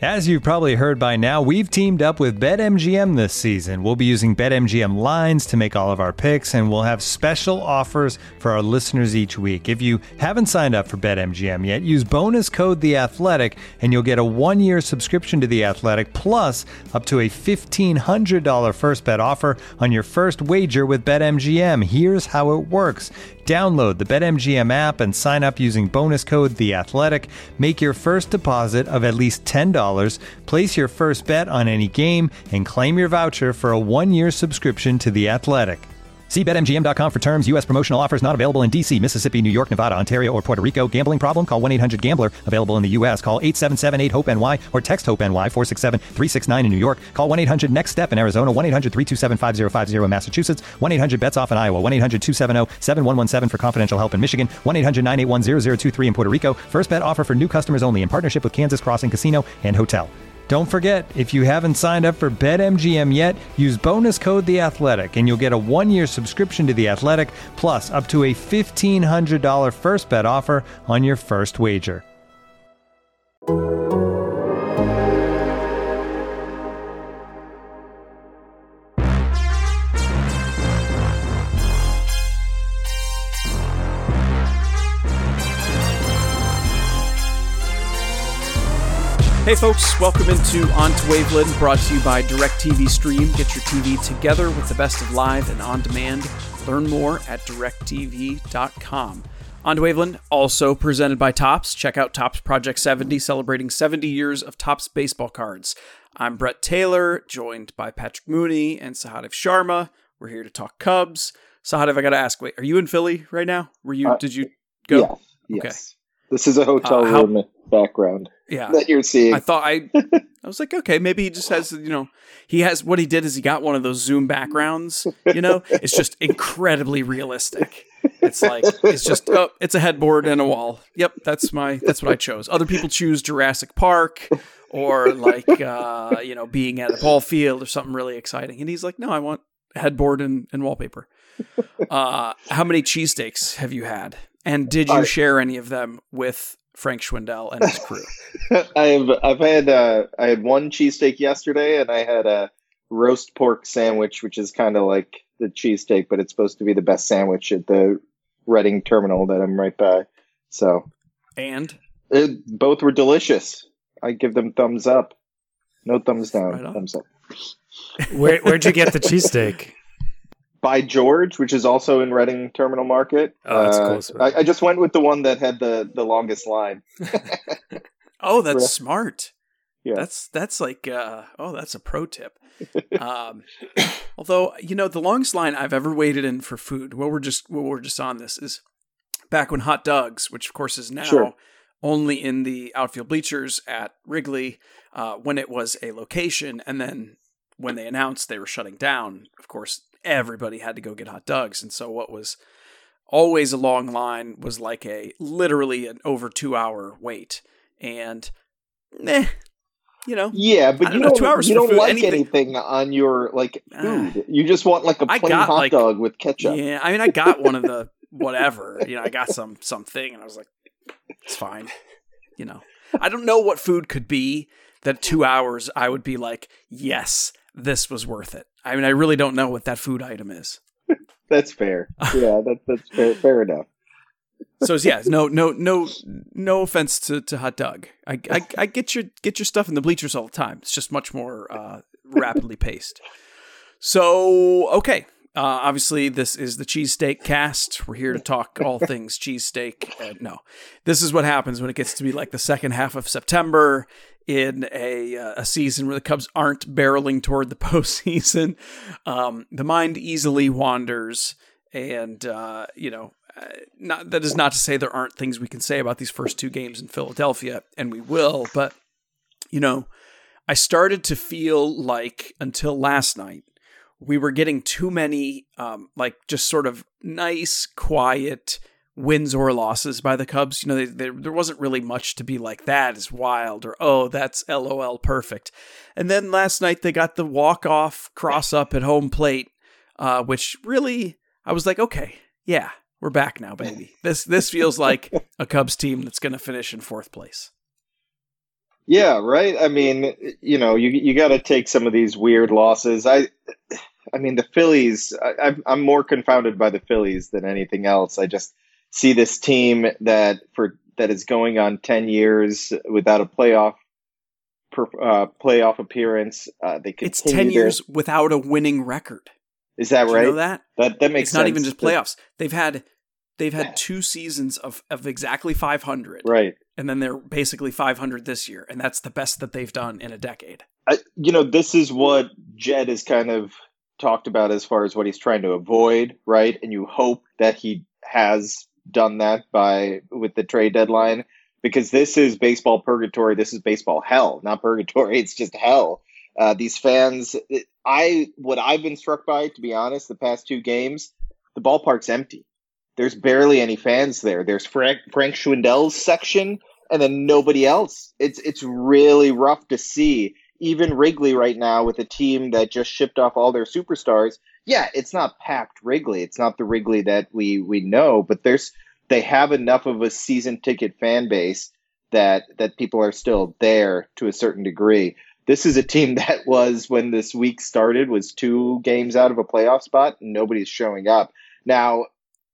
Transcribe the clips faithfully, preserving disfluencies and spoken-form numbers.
As you've probably heard by now, we've teamed up with BetMGM this season. We'll be using BetMGM lines to make all of our picks, and we'll have special offers for our listeners each week. If you haven't signed up for BetMGM yet, use bonus code The Athletic, and you'll get a one-year subscription to The Athletic, plus up to a fifteen hundred dollars first bet offer on your first wager with BetMGM. Here's how it works. Download the BetMGM app and sign up using bonus code The Athletic. Make your first deposit of at least ten dollars. Place your first bet on any game and claim your voucher for a one-year subscription to The Athletic. See Bet M G M dot com for terms. U S promotional offers not available in D C, Mississippi, New York, Nevada, Ontario, or Puerto Rico. Gambling problem? Call one eight hundred gambler. Available in the U S. Call eight seven seven eight hope N Y or text HOPE-NY four six seven three six nine in New York. Call one eight hundred next step in Arizona. one eight hundred three two seven five zero five zero in Massachusetts. one eight hundred bets off in Iowa. one eight hundred two seven zero seven one one seven for confidential help in Michigan. one eight hundred nine eight one zero zero two three in Puerto Rico. First bet offer for new customers only in partnership with Kansas Crossing Casino and Hotel. Don't forget, if you haven't signed up for BetMGM yet, use bonus code The Athletic, and you'll get a one-year subscription to The Athletic, plus up to a fifteen hundred dollars first bet offer on your first wager. Hey folks, welcome into On to Waveland, brought to you by DirecTV Stream. Get your T V together with the best of live and on-demand. Learn more at direct T V dot com. On to Waveland, also presented by Topps. Check out Topps Project seventy, celebrating seventy years of Topps baseball cards. I'm Brett Taylor, joined by Patrick Mooney and Sahadev Sharma. We're here to talk Cubs. Sahadev, I gotta ask, wait, are you in Philly right now? Were you? Uh, did you go? Yeah, yes. Okay. This is a hotel uh, how, room background. Yeah, that you're seeing. I thought I, I was like, okay, maybe he just has, you know, he has what he did is he got one of those Zoom backgrounds. You know, it's just incredibly realistic. It's like it's just oh, it's a headboard and a wall. Yep, that's my that's what I chose. Other people choose Jurassic Park or like uh, you know, being at a ball field or something really exciting. And he's like, no, I want a headboard and, and wallpaper. Uh, how many cheesesteaks have you had? And did you uh, share any of them with Frank Schwindel and his crew? I've I've had uh, I had one cheesesteak yesterday, and I had a roast pork sandwich, which is kind of like the cheesesteak, but it's supposed to be the best sandwich at the Reading terminal that I'm right by. So, and it, both were delicious. I give them thumbs up. No thumbs down. Right thumbs up. Where where'd you get the cheesesteak? By George, which is also in Reading Terminal Market. Oh, that's uh, close. I, I just went with the one that had the, the longest line. Oh, that's smart. Yeah. That's that's like uh, oh, that's a pro tip. Um, although, you know, the longest line I've ever waited in for food, while we're just while we're just on this, is back when Hot Doug's, which of course is now sure. only in the outfield bleachers at Wrigley, uh, when it was a location, and then when they announced they were shutting down, of course, everybody had to go get Hot Doug's. And so what was always a long line was like a literally an over two hour wait. And eh, you know, yeah, but don't you know, don't, two hours you don't food, like anything. anything on your like food. Uh, you just want like a plain got, hot like, dog with ketchup. Yeah, I mean, I got one of the whatever, you know, I got some something, and I was like, it's fine. You know, I don't know what food could be that two hours I would be like, yes, this was worth it. I mean, I really don't know what that food item is. That's fair. Yeah, that, that's fair, fair enough. So yeah, no, no, no, no offense to, to Hot Doug. I, I, I get your get your stuff in the bleachers all the time. It's just much more uh, rapidly paced. So okay, uh, obviously this is the cheesesteak cast. We're here to talk all things cheesesteak. Uh, no, this is what happens when it gets to be like the second half of September in a uh, a season where the Cubs aren't barreling toward the postseason. Um, the mind easily wanders, and uh, you know. Uh, not that is not to say there aren't things we can say about these first two games in Philadelphia, and we will, but, you know, I started to feel like until last night, we were getting too many, um, like, just sort of nice, quiet wins or losses by the Cubs. You know, they, they, there wasn't really much to be like, that is wild, or, oh, that's LOL perfect. And then last night, they got the walk-off cross-up at home plate, uh, which really, I was like, okay, yeah. We're back now, baby. This this feels like a Cubs team that's going to finish in fourth place. Yeah, right. I mean, you know, you you got to take some of these weird losses. I, I mean, the Phillies. I, I'm I'm more confounded by the Phillies than anything else. I just see this team that for that is going on ten years without a playoff per, uh, playoff appearance. Uh, they continue. It's ten to, years without a winning record. Is that Do right? you know that? That that makes it's sense. not even just playoffs. They've had they've had two seasons of of exactly five hundred. Right. And then they're basically five hundred this year, and that's the best that they've done in a decade. I, you know, this is what Jed has kind of talked about as far as what he's trying to avoid, right? And you hope that he has done that by with the trade deadline, because this is baseball purgatory. This is baseball hell, not purgatory. It's just hell. Uh, these fans, I what I've been struck by, to be honest, the past two games, the ballpark's empty. There's barely any fans there. There's Frank, Frank Schwindel's section, and then nobody else. It's it's really rough to see. Even Wrigley right now, with a team that just shipped off all their superstars, yeah, it's not packed Wrigley. It's not the Wrigley that we we know, but there's they have enough of a season ticket fan base that that people are still there to a certain degree. This is a team that was, when this week started, was two games out of a playoff spot, and nobody's showing up. Now,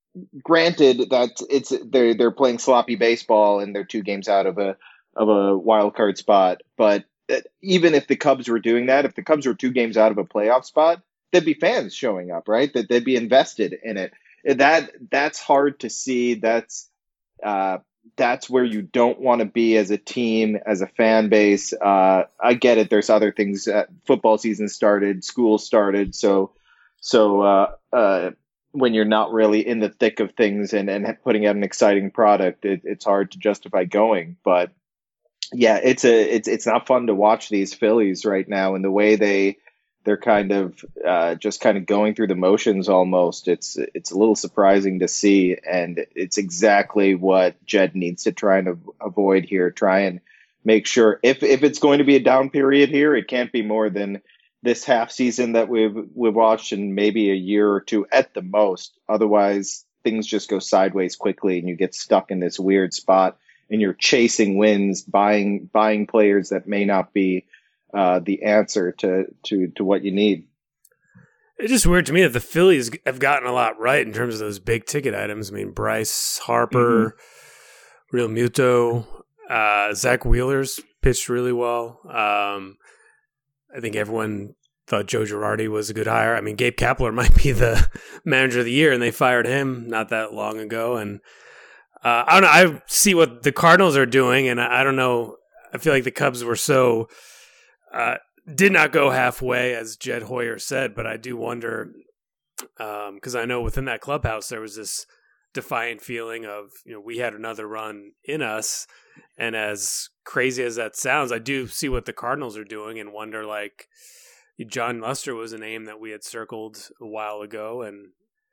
granted that it's they're they're playing sloppy baseball and they're two games out of a of a wild card spot, but even if the Cubs were doing that, if the Cubs were two games out of a playoff spot, there'd be fans showing up, right? That they'd be invested in it. That that's hard to see. That's uh, that's where you don't want to be as a team, as a fan base. Uh, I get it. There's other things. Uh, football season started, school started, so so. Uh, uh, when you're not really in the thick of things and, and putting out an exciting product, it, it's hard to justify going. But yeah, it's a it's it's not fun to watch these Phillies right now, and the way they they're kind of uh, just kind of going through the motions almost. It's it's a little surprising to see, and it's exactly what Jed needs to try and avoid here. Try and make sure if if it's going to be a down period here, it can't be more than this half season that we've we've watched, in maybe a year or two at the most. Otherwise, things just go sideways quickly, and you get stuck in this weird spot, and you're chasing wins, buying buying players that may not be uh, the answer to to to what you need. It's just weird to me that the Phillies have gotten a lot right in terms of those big ticket items. I mean, Bryce Harper, mm-hmm. Real Muto, uh, Zach Wheeler's pitched really well. Um, I think everyone thought Joe Girardi was a good hire. I mean, Gabe Kapler might be the manager of the year, and they fired him not that long ago. And uh, I don't know. I see what the Cardinals are doing, and I, I don't know. I feel like the Cubs were so uh, did not go halfway, as Jed Hoyer said. But I do wonder, because um, I know within that clubhouse there was this defiant feeling of, you know, we had another run in us. And as crazy as that sounds, I do see what the Cardinals are doing and wonder, like, John Lester was a name that we had circled a while ago, and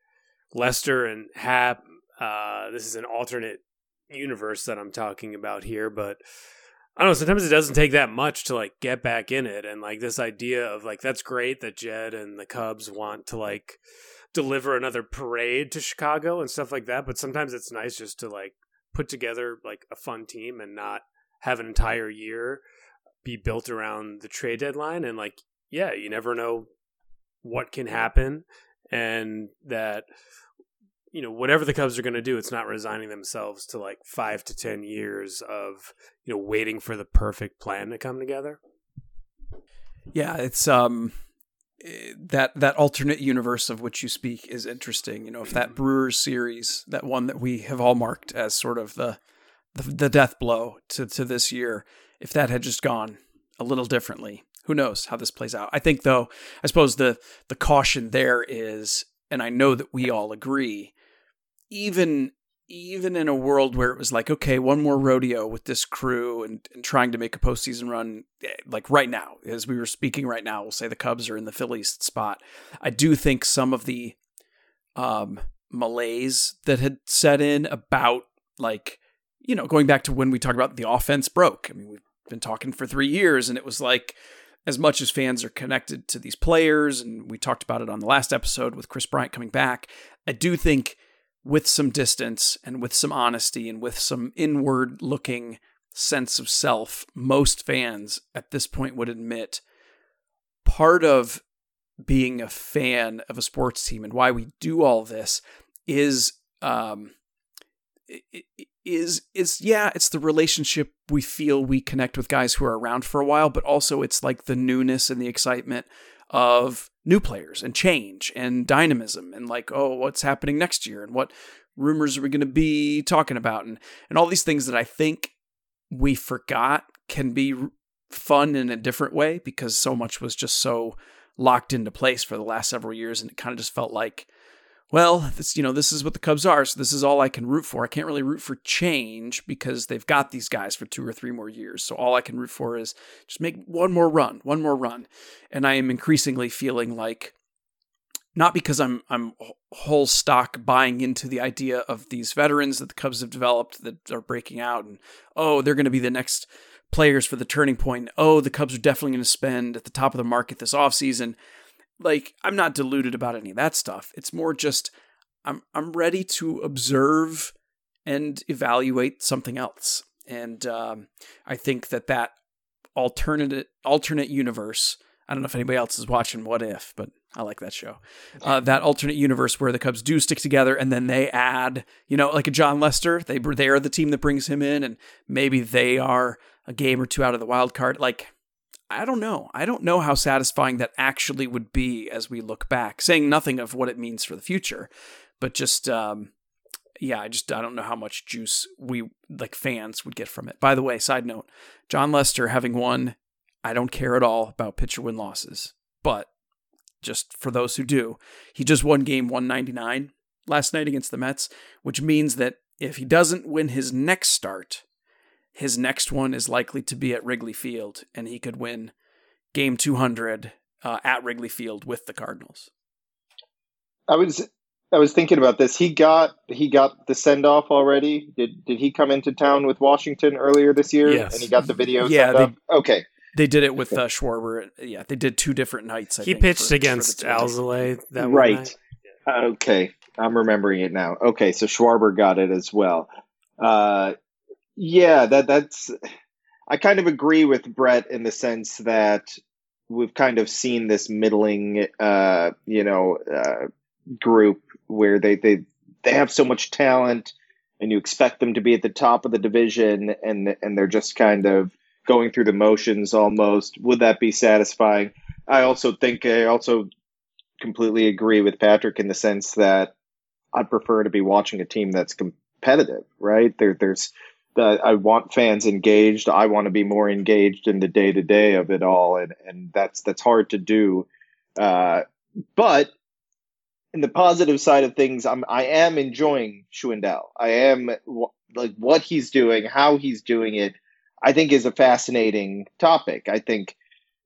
Lester and Happ, uh, this is an alternate universe that I'm talking about here, but I don't know, sometimes it doesn't take that much to, like, get back in it. And, like, this idea of, like, that's great that Jed and the Cubs want to, like, deliver another parade to Chicago and stuff like that, but sometimes it's nice just to, like, put together like a fun team and not have an entire year be built around the trade deadline. And like, yeah, you never know what can happen, and that, you know, whatever the Cubs are going to do, it's not resigning themselves to like five to ten years of, you know, waiting for the perfect plan to come together. Yeah, it's um that that alternate universe of which you speak is interesting. You know, if that Brewers series, that one that we have all marked as sort of the the, the death blow to, to this year, if that had just gone a little differently, who knows how this plays out. I think, though, I suppose the the caution there is, and I know that we all agree, even even in a world where it was like, okay, one more rodeo with this crew and, and trying to make a postseason run, like right now, as we were speaking right now, we'll say the Cubs are in the Phillies spot. I do think some of the um, malaise that had set in about, like, you know, going back to when we talked about the offense broke. I mean, we've been talking for three years, and it was like, as much as fans are connected to these players, and we talked about it on the last episode with Chris Bryant coming back, I do think with some distance and with some honesty and with some inward looking sense of self, most fans at this point would admit part of being a fan of a sports team and why we do all this is, um, is, is, yeah, it's the relationship we feel we connect with guys who are around for a while, but also it's like the newness and the excitement of new players and change and dynamism and like, oh, what's happening next year and what rumors are we going to be talking about and, and all these things that I think we forgot can be fun in a different way because so much was just so locked into place for the last several years. And it kind of just felt like, well, this, you know, this is what the Cubs are. So this is all I can root for. I can't really root for change because they've got these guys for two or three more years. So all I can root for is just make one more run, one more run. And I am increasingly feeling like, not because I'm I'm whole stock buying into the idea of these veterans that the Cubs have developed that are breaking out and, oh, they're going to be the next players for the turning point. Oh, the Cubs are definitely going to spend at the top of the market this offseason. Like, I'm not deluded about any of that stuff. It's more just I'm I'm ready to observe and evaluate something else. And um, I think that that alternate alternate universe, I don't know if anybody else is watching What If, but I like that show. Uh, that alternate universe where the Cubs do stick together and then they add, you know, like a John Lester. They they are the team that brings him in, and maybe they are a game or two out of the wild card. Like, I don't know. I don't know how satisfying that actually would be as we look back, saying nothing of what it means for the future, but just, um, yeah, I just, I don't know how much juice we, like fans, would get from it. By the way, side note, John Lester having won, I don't care at all about pitcher win losses, but just for those who do, he just won game one ninety-nine last night against the Mets, which means that if he doesn't win his next start, his next one is likely to be at Wrigley Field, and he could win game two hundred uh, at Wrigley Field with the Cardinals. I was I was thinking about this. He got he got the send off already. Did did he come into town with Washington earlier this year? Yes. And he got the video. Yeah, sent they, up? Okay. They did it with uh, Schwarber. Yeah, they did two different nights. I he think, pitched for, against for Alzolay that one right. night. Okay, I'm remembering it now. Okay, so Schwarber got it as well. Uh, yeah, that that's. I kind of agree with Brett in the sense that we've kind of seen this middling, uh, you know, uh, group where they they they have so much talent, and you expect them to be at the top of the division, and and they're just kind of going through the motions almost. Would that be satisfying? I also think I also completely agree with Patrick in the sense that I'd prefer to be watching a team that's competitive, right? There, there's, uh, I want fans engaged. I want to be more engaged in the day to day of it all, and and that's that's hard to do. Uh, but in the positive side of things, I'm I am enjoying Schwindel. I am like what he's doing, how he's doing it. I think is a fascinating topic. I think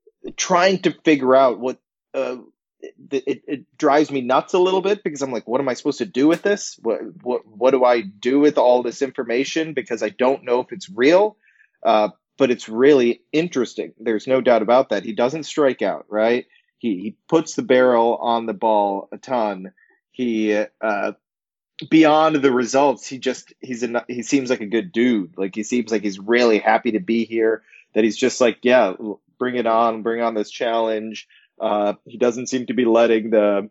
trying to figure out what uh, it, it, it drives me nuts a little bit because I'm like, what am I supposed to do with this? What what what do I do with all this information? Because I don't know if it's real, uh, but it's really interesting. There's no doubt about that. He doesn't strike out, right? He he puts the barrel on the ball a ton. He uh, beyond the results, he just he's a, he seems like a good dude. Like he seems like he's really happy to be here. That he's just like, yeah, bring it on, bring on this challenge. Uh, he doesn't seem to be letting the,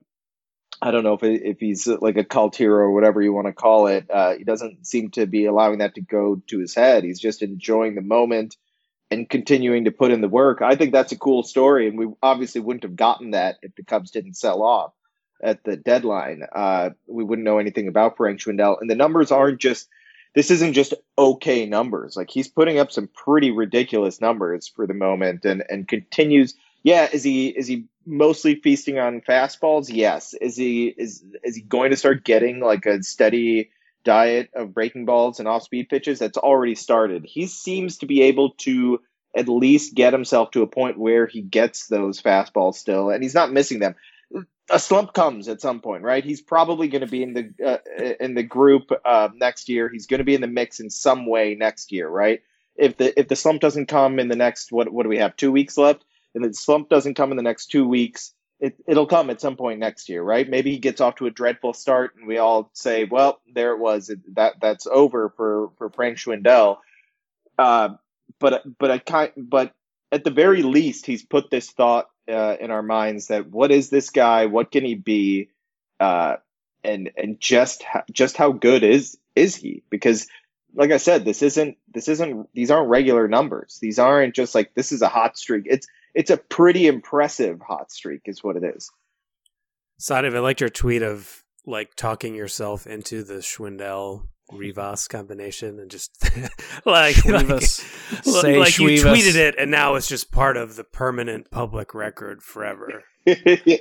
I don't know if it, if he's like a cult hero or whatever you want to call it. Uh, he doesn't seem to be allowing that to go to his head. He's just enjoying the moment and continuing to put in the work. I think that's a cool story, and we obviously wouldn't have gotten that if the Cubs didn't sell off at the deadline. Uh, we wouldn't know anything about Frank Schwindel, and the numbers aren't just. This isn't just okay numbers. Like he's putting up some pretty ridiculous numbers for the moment, and and continues. Yeah, is he is he mostly feasting on fastballs? Yes. Is he is is he going to start getting like a steady diet of breaking balls and off-speed pitches? That's already started. He seems to be able to at least get himself to a point where he gets those fastballs still, and he's not missing them. A slump comes at some point, right? He's probably going to be in the uh, in the group uh, next year. He's going to be in the mix in some way next year, right? If the if the slump doesn't come in the next what what do we have two weeks left, and the slump doesn't come in the next two weeks, it it'll come at some point next year, right? Maybe he gets off to a dreadful start, and we all say, well, there it was, that that's over for for Frank Schwindel. Uh, but but I kind but at the very least, he's put this thought uh, in our minds that what is this guy? What can he be? Uh, and and just how, just how good is is he? Because like I said, this isn't this isn't these aren't regular numbers. These aren't just like this is a hot streak. It's it's a pretty impressive hot streak, is what it is. Sadiv, I liked your tweet of like talking yourself into the Schwindel Rivas combination and just like, like, Say like you Schwivas. tweeted it and now it's just part of the permanent public record forever. I,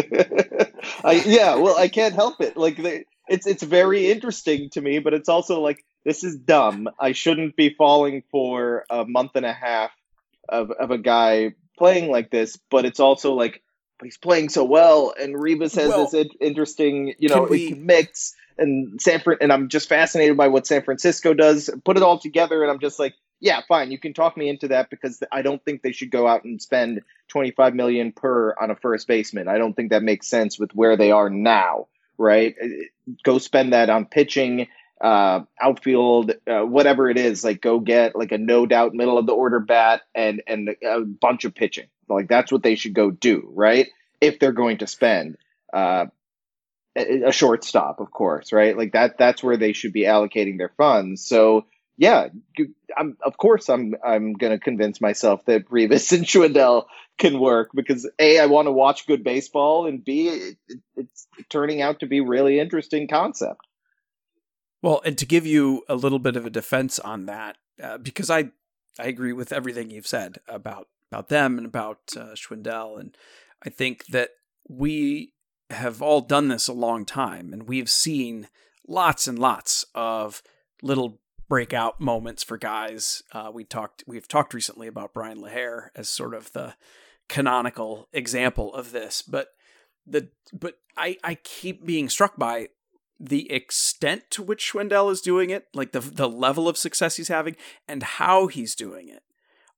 yeah, well, I can't help it. Like, they, it's it's very interesting to me, but it's also like this is dumb. I shouldn't be falling for a month and a half of of a guy playing like this. But it's also like, but he's playing so well, and Rivas has Well, this in- interesting, you know, can we- mix. And San Fran, and I'm just fascinated by what San Francisco does. Put it all together, and I'm just like, yeah, fine. You can talk me into that because I don't think they should go out and spend twenty-five million per on a first baseman. I don't think that makes sense with where they are now, right? Go spend that on pitching, uh, outfield, uh, whatever it is. Like, go get like a no doubt middle of the order bat and and a bunch of pitching. Like, that's what they should go do, right? If they're going to spend. Uh, a shortstop, of course, right? Like that, that's where they should be allocating their funds. So yeah, I'm, of course I'm, I'm going to convince myself that Rivas and Schwindel can work because A, I want to watch good baseball, and B, it, it, it's turning out to be really interesting concept. Well, and to give you a little bit of a defense on that, uh, because I, I agree with everything you've said about, about them and about uh, Schwindel. And I think that we have all done this a long time, and we've seen lots and lots of little breakout moments for guys. Uh, we talked, we've talked recently about Brian LaHair as sort of the canonical example of this, but the, but I, I keep being struck by the extent to which Schwindel is doing it, like the, the level of success he's having and how he's doing it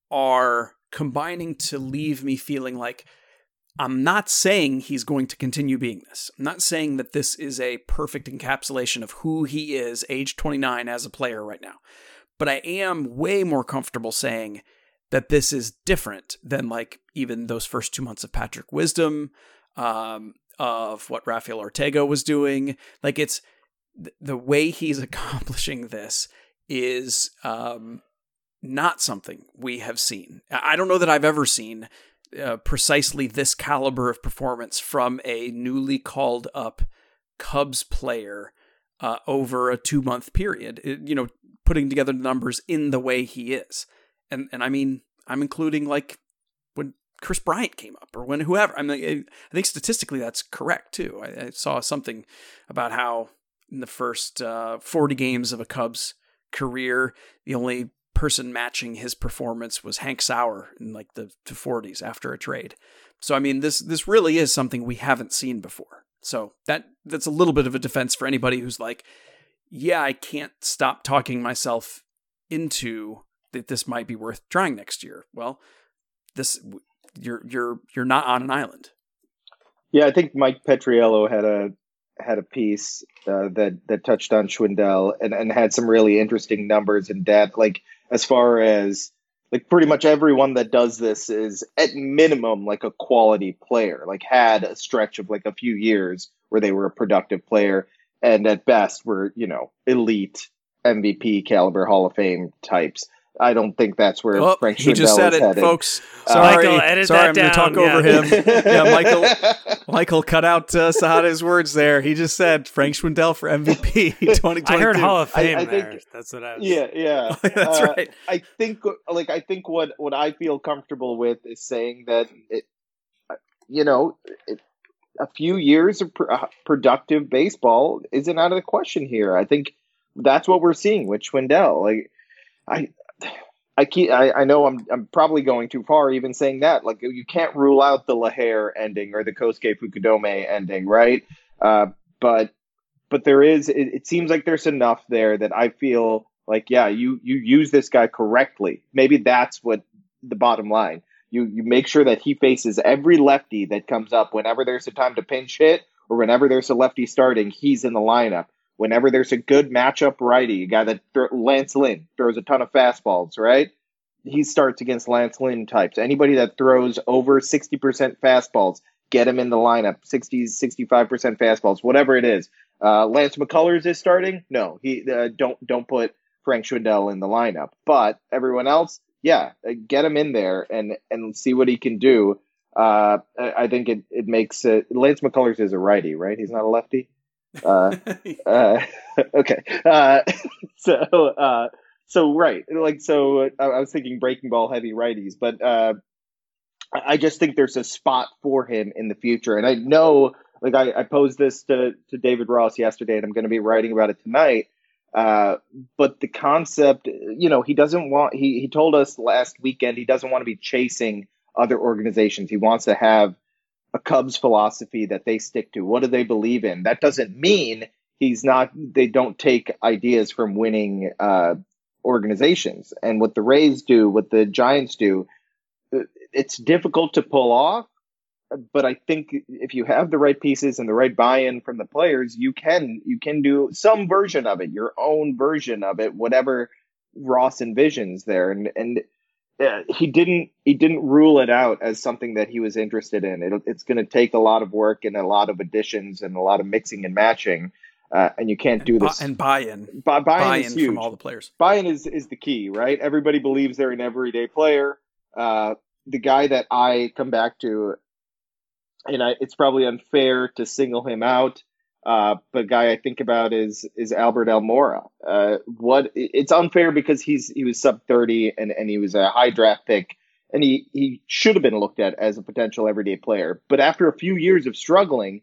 are combining to leave me feeling like I'm not saying he's going to continue being this. I'm not saying that this is a perfect encapsulation of who he is, age twenty-nine, as a player right now. But I am way more comfortable saying that this is different than like even those first two months of Patrick Wisdom, um, of what Rafael Ortega was doing. Like it's th- the way he's accomplishing this is um, not something we have seen. I don't know that I've ever seen Uh, precisely this caliber of performance from a newly called up Cubs player uh, over a two month period, it, you know, putting together the numbers in the way he is. And, and I mean, I'm including like when Chris Bryant came up or when whoever, I mean, I think statistically that's correct too. I, I saw something about how in the first uh, forty games of a Cubs career, the only person matching his performance was Hank Sauer in like the forties after a trade. So I mean, this this really is something we haven't seen before. So that that's a little bit of a defense for anybody who's like, yeah, I can't stop talking myself into that this might be worth trying next year. Well, this you're you're you're not on an island. Yeah, I think Mike Petriello had a had a piece uh, that that touched on Schwindel and and had some really interesting numbers and data. Like as far as like pretty much everyone that does this is at minimum like a quality player, like had a stretch of like a few years where they were a productive player, and at best were, you know, elite M V P caliber Hall of Fame types. I don't think that's where Oh, Frank he Schwindel just said is it, headed. folks. Uh, Sorry, Michael, edit sorry, that I'm going to talk down, over yeah. him. Yeah, Michael. Michael cut out uh, Sahada's words there. He just said Frank Schwindel for M V P twenty twenty-two. I heard Hall of I- Fame I there. think- That's what I was. Yeah, yeah. That's Uh, right. I think, like, I think what what I feel comfortable with is saying that it, you know, it, a few years of pr- uh, productive baseball isn't out of the question here. I think that's what we're seeing with Schwindel. Like, I. I keep, I, I know I'm I'm probably going too far even saying that. Like, you can't rule out the LaHair ending or the Kosuke Fukudome ending, right? Uh, but but there is, it, it seems like there's enough there that I feel like, yeah, you you use this guy correctly. Maybe that's what the bottom line. You you make sure that he faces every lefty that comes up whenever there's a time to pinch hit or whenever there's a lefty starting, he's in the lineup. Whenever there's a good matchup righty, a guy that th- Lance Lynn throws a ton of fastballs, right? He starts against Lance Lynn types. Anybody that throws over sixty percent fastballs, get him in the lineup. sixty, sixty-five percent fastballs, whatever it is. Uh, Lance McCullers is starting. No, he uh, don't don't put Frank Schwindel in the lineup. But everyone else, yeah, get him in there and and see what he can do. Uh, I think it it makes uh, Lance McCullers is a righty, right? He's not a lefty. Uh, uh, okay. Uh, so, uh, so right. Like, so uh, I was thinking breaking ball heavy righties, but, uh, I just think there's a spot for him in the future. And I know, like I, I posed this to, to David Ross yesterday and I'm going to be writing about it tonight. Uh, but the concept, you know, he doesn't want, he, he told us last weekend, he doesn't want to be chasing other organizations. He wants to have a Cubs philosophy that they stick to. What do they believe in? That doesn't mean he's not, they don't take ideas from winning uh, organizations. And what the Rays do, what the Giants do, it's difficult to pull off. But I think if you have the right pieces and the right buy-in from the players, you can you can do some version of it, your own version of it, whatever Ross envisions there. And and Uh, he didn't he didn't rule it out as something that he was interested in. It, it's going to take a lot of work and a lot of additions and a lot of mixing and matching, uh, and you can't and do bu- this. And buy-in, buy, buy-in, buy-in is huge. from all the players. Buy-in is is the key, right? Everybody believes they're an everyday player. Uh, the guy that I come back to, and I, it's probably unfair to single him out. Uh, but guy I think about is is Albert Almora. Uh, what it's unfair because he's he was sub thirty and, and he was a high draft pick and he, he should have been looked at as a potential everyday player. But after a few years of struggling,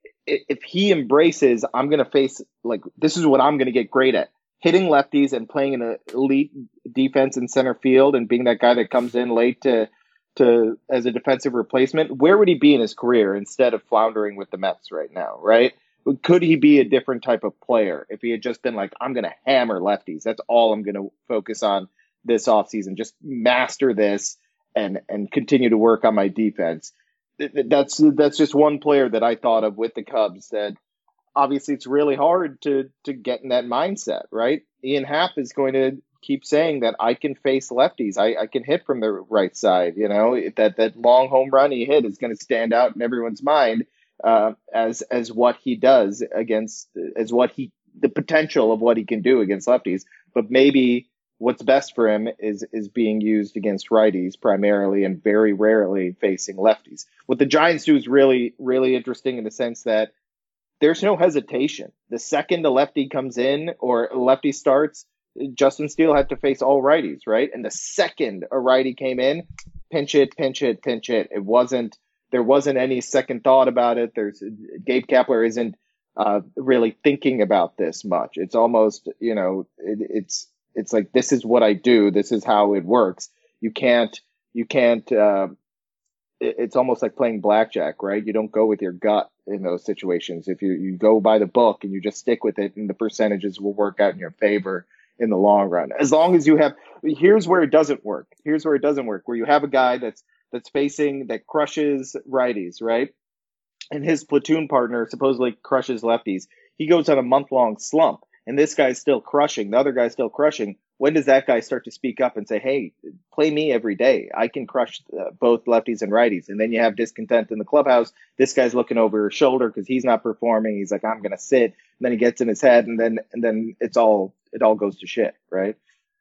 if he embraces, I'm going to face like this is what I'm going to get great at, hitting lefties and playing in an elite defense in center field and being that guy that comes in late to to as a defensive replacement. Where would he be in his career instead of floundering with the Mets right now, right? Could he be a different type of player if he had just been like, I'm going to hammer lefties. That's all I'm going to focus on this offseason. Just master this and, and continue to work on my defense. That's, that's just one player that I thought of with the Cubs that obviously it's really hard to, to get in that mindset, right? Ian Happ is going to keep saying that I can face lefties. I, I can hit from the right side. You know, that, that long home run he hit is going to stand out in everyone's mind. Uh, as as what he does against, as what he, the potential of what he can do against lefties. But maybe what's best for him is is being used against righties primarily and very rarely facing lefties. What the Giants do is really, really interesting in the sense that there's no hesitation. The second a lefty comes in or a lefty starts, Justin Steele had to face all righties, right? And the second a righty came in, pinch it, pinch it, pinch it. It wasn't, There wasn't any second thought about it. There's Gabe Kapler isn't uh, really thinking about this much. It's almost, you know, it, it's it's like this is what I do. This is how it works. You can't you can't. Uh, it, it's almost like playing blackjack, right? You don't go with your gut in those situations. If you you go by the book and you just stick with it, and the percentages will work out in your favor in the long run. As long as you have, here's where it doesn't work. Here's where it doesn't work. Where you have a guy that's that's facing, that crushes righties, right? And his platoon partner supposedly crushes lefties. He goes on a month-long slump, and this guy's still crushing. The other guy's still crushing. When does that guy start to speak up and say, hey, play me every day. I can crush uh, both lefties and righties. And then you have discontent in the clubhouse. This guy's looking over his shoulder because he's not performing. He's like, I'm going to sit. And then he gets in his head, and then and then it's all it all goes to shit, right?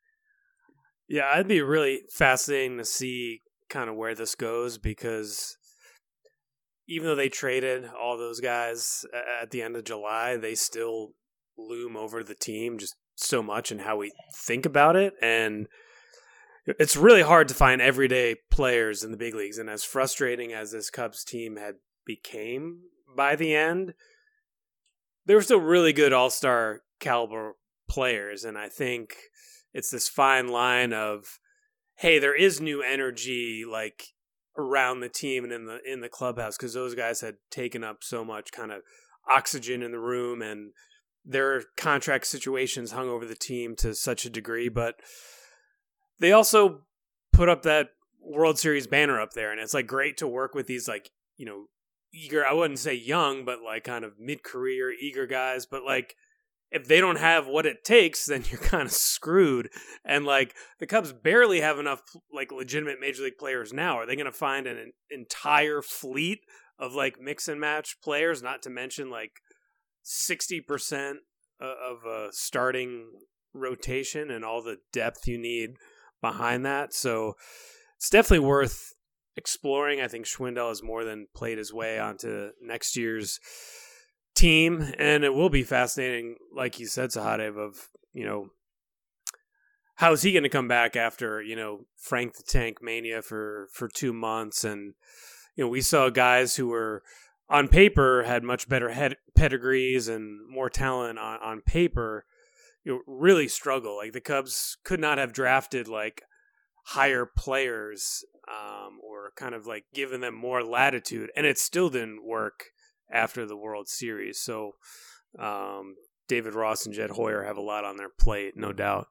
Yeah, it'd be really fascinating to see kind of where this goes, because even though they traded all those guys at the end of July, they still loom over the team just so much in how we think about it. And it's really hard to find everyday players in the big leagues. And as frustrating as this Cubs team had became by the end, they were still really good all-star caliber players. And I think it's this fine line of, hey, there is new energy like around the team and in the in the clubhouse, because those guys had taken up so much kind of oxygen in the room, and their contract situations hung over the team to such a degree. But they also put up that World Series banner up there, and it's like great to work with these like, you know, eager, I wouldn't say young, but like kind of mid-career eager guys, but like if they don't have what it takes, then you're kind of screwed. And like the Cubs barely have enough like legitimate major league players now. Are they going to find an, an entire fleet of like mix and match players? Not to mention like sixty percent of a starting rotation and all the depth you need behind that. So it's definitely worth exploring. I think Schwindel has more than played his way onto next year's team, and it will be fascinating, like you said, Sahadev, of, you know, how is he going to come back after, you know, Frank the Tank mania for, for two months. And, you know, we saw guys who were on paper had much better head pedigrees and more talent on, on paper, you know, really struggle. Like the Cubs could not have drafted like higher players um, or kind of like given them more latitude, and it still didn't work after the World Series. So um, David Ross and Jed Hoyer have a lot on their plate, no doubt.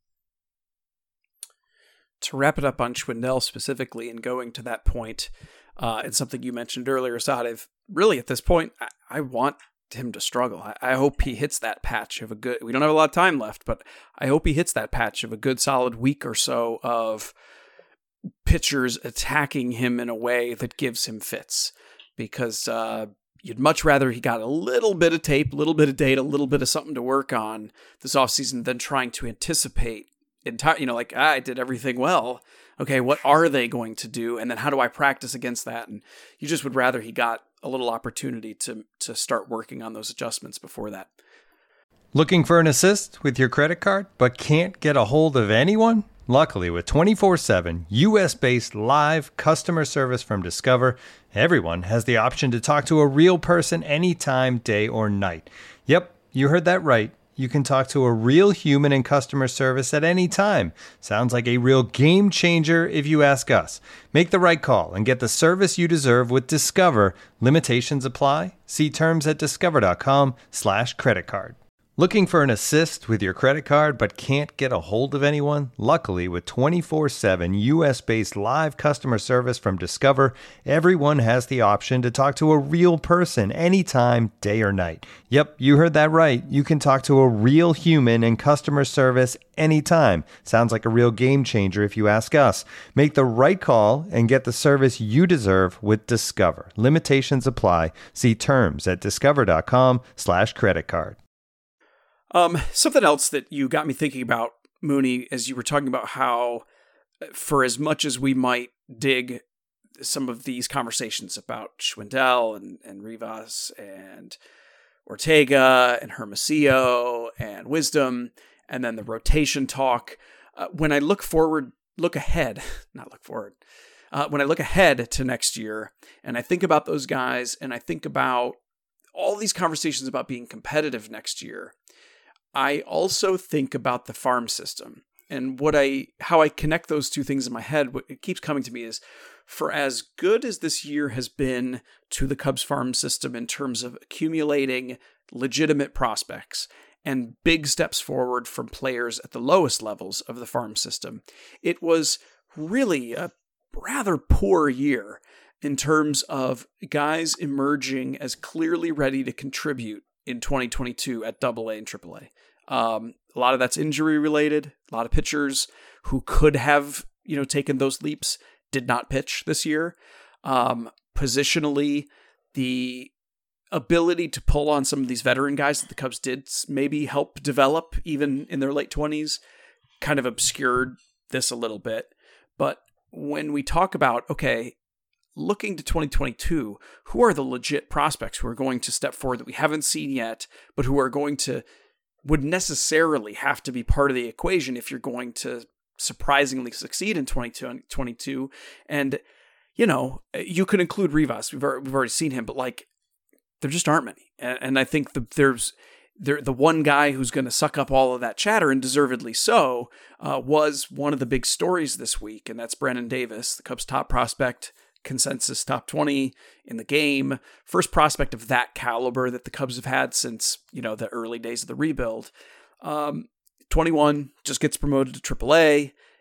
To wrap it up on Schwindel specifically and going to that point, uh, and something you mentioned earlier, Sahadev, really at this point, I, I want him to struggle. I, I hope he hits that patch of a good, we don't have a lot of time left, but I hope he hits that patch of a good solid week or so of pitchers attacking him in a way that gives him fits. Because, uh, you'd much rather he got a little bit of tape, a little bit of data, a little bit of something to work on this offseason than trying to anticipate entire, you know, like, ah, I did everything well. Okay, what are they going to do? And then how do I practice against that? And you just would rather he got a little opportunity to to start working on those adjustments before that. Looking for an assist with your credit card, but can't get a hold of anyone? Luckily, with twenty-four seven U S-based live customer service from Discover, everyone has the option to talk to a real person anytime, day or night. Yep, you heard that right. You can talk to a real human in customer service at any time. Sounds like a real game changer if you ask us. Make the right call and get the service you deserve with Discover. Limitations apply. See terms at discover.com slash credit card. Looking for an assist with your credit card but can't get a hold of anyone? Luckily, with twenty-four seven U S-based live customer service from Discover, everyone has the option to talk to a real person anytime, day or night. Yep, you heard that right. You can talk to a real human in customer service anytime. Sounds like a real game changer if you ask us. Make the right call and get the service you deserve with Discover. Limitations apply. See terms at discover.com slash credit card. Um, something else that you got me thinking about, Mooney, as you were talking about how, for as much as we might dig some of these conversations about Schwindel and, and Rivas and Ortega and Hermosillo and Wisdom, and then the rotation talk, uh, when I look forward, look ahead, not look forward, uh, when I look ahead to next year, and I think about those guys, and I think about all these conversations about being competitive next year, I also think about the farm system, and what I, how I connect those two things in my head. What it keeps coming to me is, for as good as this year has been to the Cubs farm system in terms of accumulating legitimate prospects and big steps forward from players at the lowest levels of the farm system, it was really a rather poor year in terms of guys emerging as clearly ready to contribute in twenty twenty-two at Double A and Triple A. Um, a lot of that's injury related. A lot of pitchers who could have, you know, taken those leaps did not pitch this year. Um, positionally, the ability to pull on some of these veteran guys that the Cubs did maybe help develop even in their late twenties kind of obscured this a little bit. But when we talk about, okay, looking to twenty twenty-two, who are the legit prospects who are going to step forward that we haven't seen yet, but who are going to, would necessarily have to be part of the equation if you're going to surprisingly succeed in twenty twenty-two. And, you know, you could include Rivas. We've already, we've already seen him, but like, there just aren't many. And, and I think the, there's there, the one guy who's going to suck up all of that chatter, and deservedly so, uh, was one of the big stories this week. And that's Brennen Davis, the Cubs' top prospect, consensus top twenty in the game. First prospect of that caliber that the Cubs have had since, you know, the early days of the rebuild. Um, twenty-one, just gets promoted to Triple A.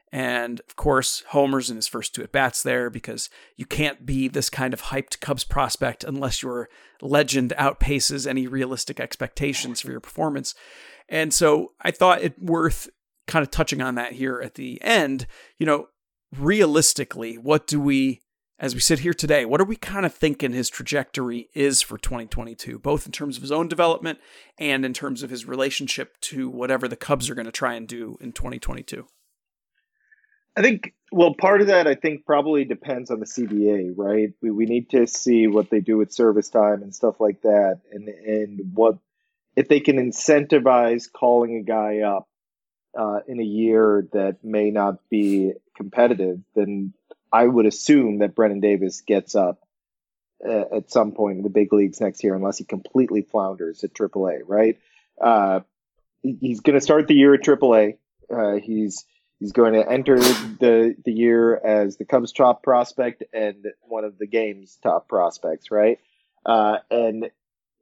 And of course, homers in his first two at-bats there, because you can't be this kind of hyped Cubs prospect unless your legend outpaces any realistic expectations for your performance. And so I thought it worth kind of touching on that here at the end. You know, realistically, what do we, as we sit here today, what are we kind of thinking his trajectory is for twenty twenty-two, both in terms of his own development and in terms of his relationship to whatever the Cubs are going to try and do in twenty twenty-two? I think, well, part of that, I think, probably depends on the C B A, right? We we need to see what they do with service time and stuff like that, and and what if they can incentivize calling a guy up uh, in a year that may not be competitive, then I would assume that Brennen Davis gets up uh, at some point in the big leagues next year, unless he completely flounders at triple A, right? Uh, he's going to start the year at triple A. Uh, he's He's going to enter the the year as the Cubs' top prospect and one of the game's top prospects, right? Uh, and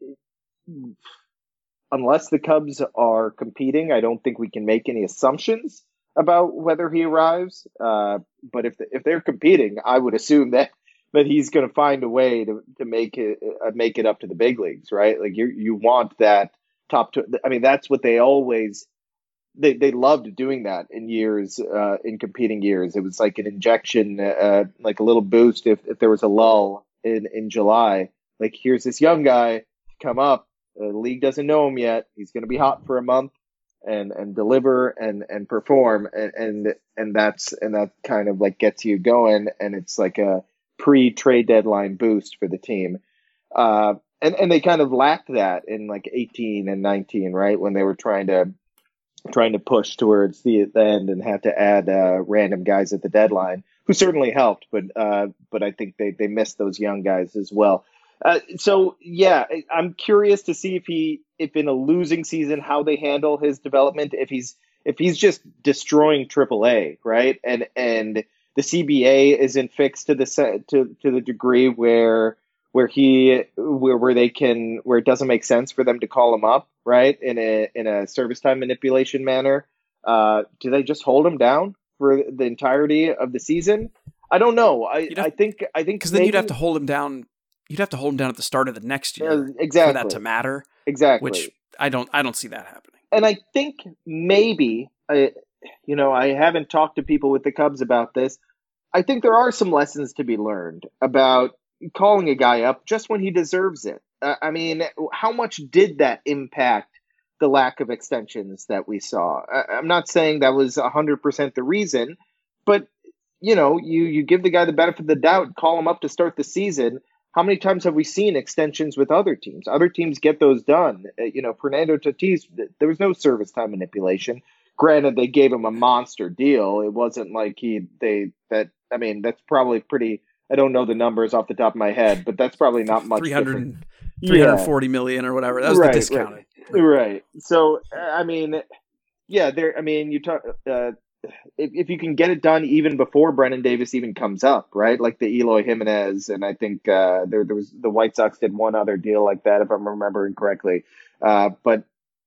unless the Cubs are competing, I don't think we can make any assumptions about whether he arrives. Uh, but if the, if they're competing, I would assume that that he's going to find a way to to make it uh, make it up to the big leagues, right? Like you you want that top. To, I mean, that's what they always. They they loved doing that in years, uh, in competing years. It was like an injection, uh, like a little boost if, if there was a lull in, in July. Like, here's this young guy come up. The league doesn't know him yet. He's going to be hot for a month and, and deliver and, and perform. And, and, and that's, and that kind of like gets you going. And it's like a pre-trade deadline boost for the team. Uh, and, and they kind of lacked that in like eighteen and nineteen, right? When they were trying to, trying to push towards the, the end and had to add uh, random guys at the deadline, who certainly helped, but uh, but I think they, they missed those young guys as well. Uh, so yeah, I'm curious to see if he if in a losing season how they handle his development. If he's if he's just destroying triple A, right, and and the C B A isn't fixed to the to to the degree where where he where where they can where it doesn't make sense for them to call him up, right, in a in a service time manipulation manner. Uh, do they just hold him down for the entirety of the season? I don't know. I have, I think I think because then you'd have to hold him down. You'd have to hold him down at the start of the next year, uh, exactly, for that to matter. Exactly, which I don't I don't see that happening. And I think maybe I, you know, I haven't talked to people with the Cubs about this. I think there are some lessons to be learned about calling a guy up just when he deserves it. Uh, I mean, how much did that impact the lack of extensions that we saw? I, I'm not saying that was one hundred percent the reason, but, you know, you, you give the guy the benefit of the doubt, call him up to start the season. How many times have we seen extensions with other teams? Other teams get those done. Uh, you know, Fernando Tatis, there was no service time manipulation. Granted, they gave him a monster deal. It wasn't like he, they, that, I mean, that's probably pretty, I don't know the numbers off the top of my head, but that's probably not much. three hundred, three hundred forty yeah. million or whatever. That was right, the discounted. Right. right. So, I mean, yeah, there, I mean, you talk, uh, if, if you can get it done even before Brennen Davis even comes up, right? Like the Eloy Jimenez. And I think, uh, there, there was the White Sox did one other deal like that, if I'm remembering correctly. Uh, but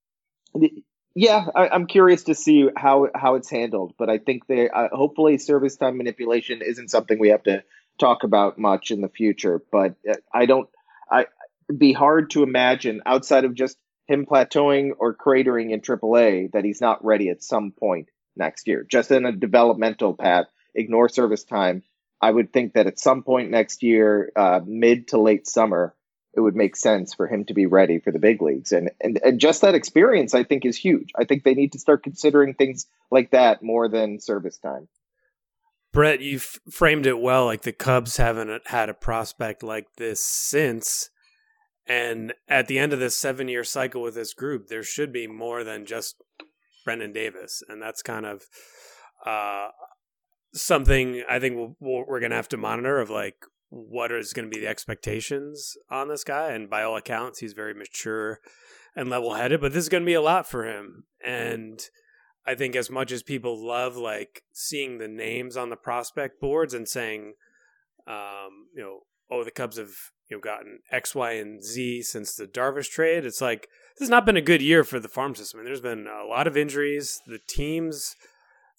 yeah, I, I'm curious to see how, how it's handled, but I think they, uh, hopefully service time manipulation isn't something we have to talk about much in the future, but I don't, I, it'd be hard to imagine outside of just him plateauing or cratering in triple A that he's not ready at some point next year, just in a developmental path, ignore service time. I would think that at some point next year, uh, mid to late summer, it would make sense for him to be ready for the big leagues. And, and, and just that experience, I think, is huge. I think they need to start considering things like that more than service time. Brett, you f- framed it well. Like the Cubs haven't had a prospect like this since. And at the end of this seven-year cycle with this group, there should be more than just Brennen Davis. And that's kind of uh, something I think we'll, we'll, we're going to have to monitor of like what is going to be the expectations on this guy. And by all accounts, he's very mature and level-headed. But this is going to be a lot for him. And I think as much as people love like seeing the names on the prospect boards and saying, um, you know, oh, the Cubs have you know gotten X, Y, and Z since the Darvish trade. It's like this has not been a good year for the farm system. I mean, there's been a lot of injuries. The teams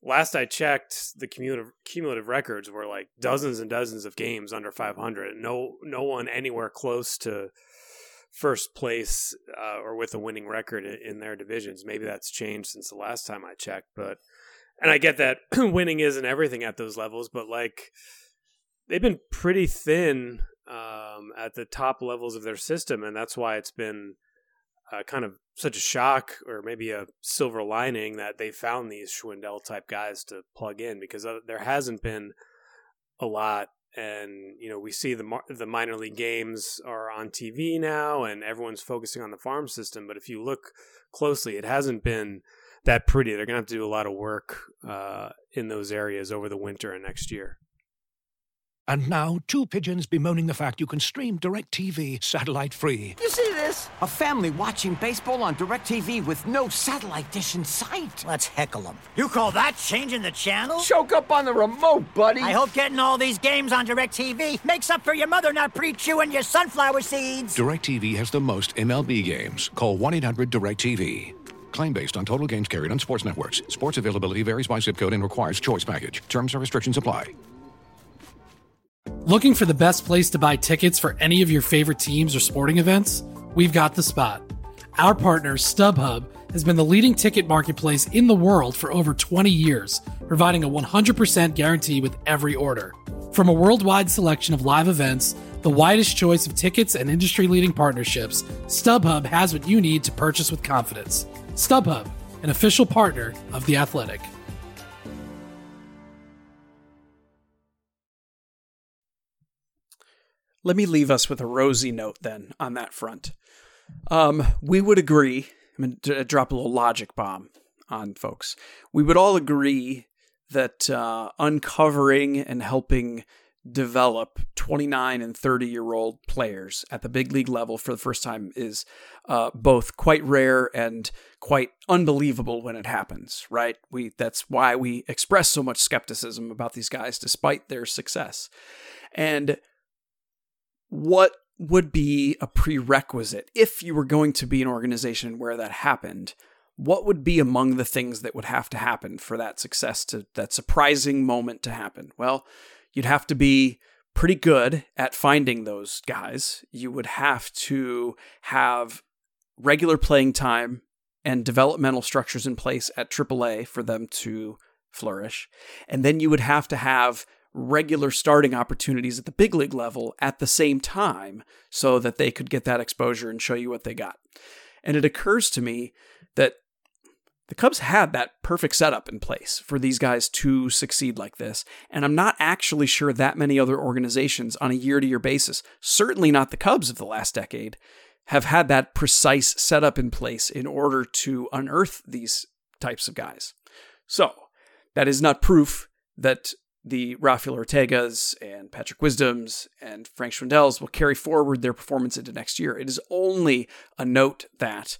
last I checked, the cumulative cumulative records were like dozens and dozens of games under five hundred. No, no one anywhere close to first place uh, or with a winning record in, in their divisions. Maybe that's changed since the last time I checked, but and I get that winning isn't everything at those levels, but like they've been pretty thin um, at the top levels of their system, and that's why it's been uh, kind of such a shock, or maybe a silver lining, that they found these Schwindel type guys to plug in, because uh, there hasn't been a lot. And, you know, we see the mar- the minor league games are on T V now and everyone's focusing on the farm system. But if you look closely, it hasn't been that pretty. They're going to have to do a lot of work uh, in those areas over the winter and next year. And now, two pigeons bemoaning the fact you can stream DirecTV satellite-free. You see this? A family watching baseball on DirecTV with no satellite dish in sight. Let's heckle them. You call that changing the channel? Choke up on the remote, buddy. I hope getting all these games on DirecTV makes up for your mother not pre-chewing your sunflower seeds. DirecTV has the most M L B games. Call one eight hundred direct T V. Claim based on total games carried on sports networks. Sports availability varies by zip code and requires choice package. Terms and restrictions apply. Looking for the best place to buy tickets for any of your favorite teams or sporting events? We've got the spot. Our partner, StubHub, has been the leading ticket marketplace in the world for over twenty years, providing a one hundred percent guarantee with every order. From a worldwide selection of live events, the widest choice of tickets, and industry-leading partnerships, StubHub has what you need to purchase with confidence. StubHub, an official partner of The Athletic. Let me leave us with a rosy note then on that front. Um, we would agree, I'm going to drop a little logic bomb on folks. We would all agree that uh, uncovering and helping develop twenty-nine and thirty year old players at the big league level for the first time is uh, both quite rare and quite unbelievable when it happens, right? We that's why we express so much skepticism about these guys despite their success. And what would be a prerequisite if you were going to be an organization where that happened? What would be among the things that would have to happen for that success to that surprising moment to happen? Well, you'd have to be pretty good at finding those guys. You would have to have regular playing time and developmental structures in place at triple A for them to flourish. And then you would have to have regular starting opportunities at the big league level at the same time so that they could get that exposure and show you what they got. And it occurs to me that the Cubs had that perfect setup in place for these guys to succeed like this. And I'm not actually sure that many other organizations on a year-to-year basis, certainly not the Cubs of the last decade, have had that precise setup in place in order to unearth these types of guys. So that is not proof that the Rafael Ortegas and Patrick Wisdoms and Frank Schwindels will carry forward their performance into next year. It is only a note that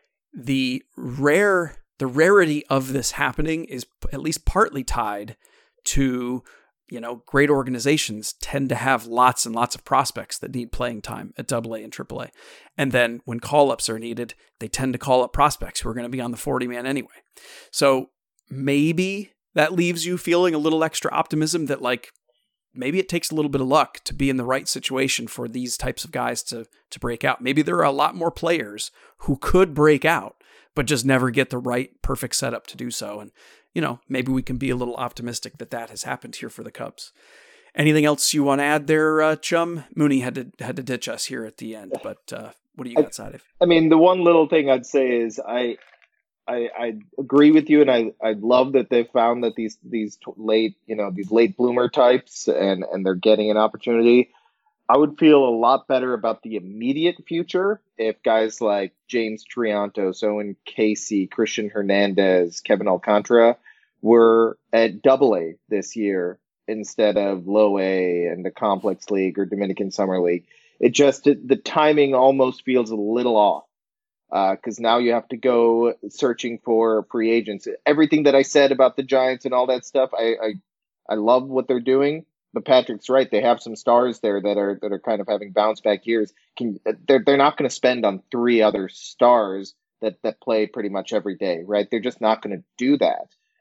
the rare, the rarity of this happening is at least partly tied to, you know, great organizations tend to have lots and lots of prospects that need playing time at double A and triple A. And then when call-ups are needed, they tend to call up prospects who are going to be on the forty man anyway. So maybe that leaves you feeling a little extra optimism that, like, maybe it takes a little bit of luck to be in the right situation for these types of guys to to break out. Maybe there are a lot more players who could break out, but just never get the right perfect setup to do so. And, you know, maybe we can be a little optimistic that that has happened here for the Cubs. Anything else you want to add there, uh, Chum? Mooney had to had to ditch us here at the end, but uh, what do you got, Sadif? I mean, the one little thing I'd say is I... I, I agree with you, and I, I love that they found that these these t- late you know these late bloomer types and, and they're getting an opportunity. I would feel a lot better about the immediate future if guys like James Triantos, Owen Casey, Christian Hernandez, Kevin Alcantara were at Double A this year instead of Low A and the Complex League or Dominican Summer League. It just it, the timing almost feels a little off. Because uh, now you have to go searching for free agents. Everything that I said about the Giants and all that stuff, I, I I love what they're doing. But Patrick's right; they have some stars there that are that are kind of having bounce back years. Can they're they're not going to spend on three other stars that that play pretty much every day, right? They're just not going to do that.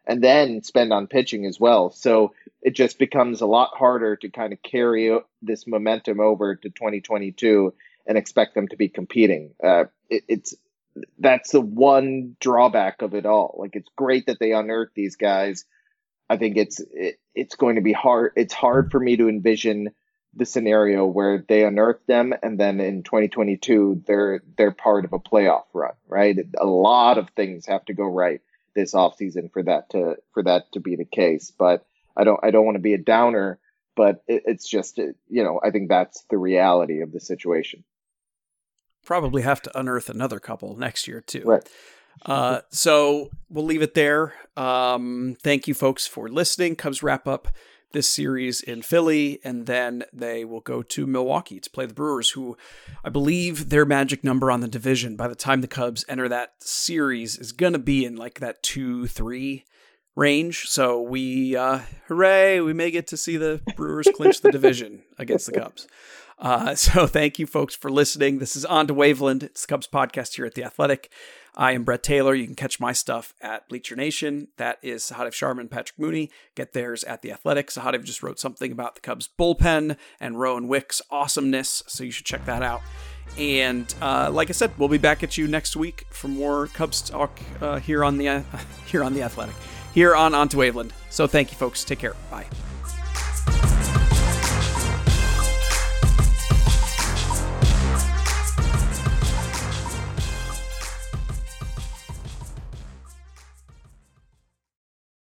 and then spend on pitching as well. So it just becomes a lot harder to kind of carry this momentum over to twenty twenty-two and expect them to be competing. Uh, it, it's that's the one drawback of it all. Like, it's great that they unearthed these guys. I think it's it, it's going to be hard. It's hard for me to envision the scenario where they unearth them and then in twenty twenty-two they're they're part of a playoff run, right? A lot of things have to go right this offseason for that to for that to be the case. But I don't I don't want to be a downer, but it, it's just, you know, I think that's the reality of the situation. Probably have to unearth another couple next year too. Right. Uh, so we'll leave it there. Um, thank you folks for listening. Cubs wrap up this series in Philly, and then they will go to Milwaukee to play the Brewers, who I believe their magic number on the division by the time the Cubs enter that series is going to be in like that two, three range. So we, uh, hooray, we may get to see the Brewers clinch the division against the Cubs. Uh, so thank you folks for listening. This is On to Waveland. It's the Cubs podcast here at The Athletic. I am Brett Taylor. You can catch my stuff at Bleacher Nation. That is Sahadev Sharma, Patrick Mooney. Get theirs at The Athletic. Sahadev just wrote something about the Cubs bullpen and Rowan Wick's awesomeness, so you should check that out. And uh, like I said, we'll be back at you next week for more Cubs talk uh, here on the uh, here on The Athletic, here on On to Waveland. So thank you folks. Take care. Bye.